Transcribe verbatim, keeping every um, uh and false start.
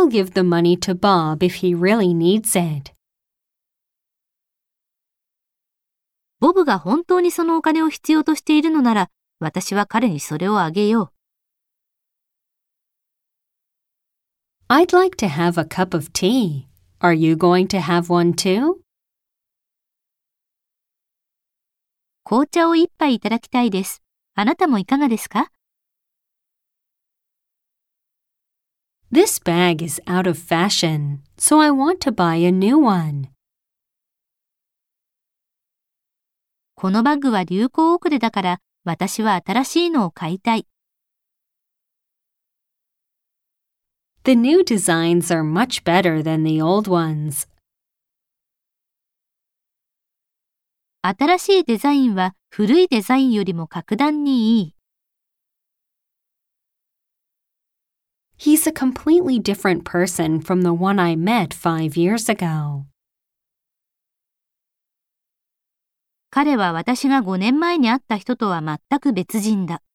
will give the money to Bob if he really needs it. ボブが本当にそのお金を必要としているのなら、私は彼にそれをあげよう。 I'd like to have a cup of tea. Are you going to have one too? 紅茶を一杯いただきたいです。あなたもいかがですか？ This bag is out of fashion, so I want to buy a new one. このバッグは流行遅れだから、私は新しいのを買いたい。 The new designs are much better than the old ones. 新しいデザインは古いデザインよりも格段にいい。 He's a completely different person from the one I met five years ago. 彼は私がごねんまえに会った人とは全く別人だ。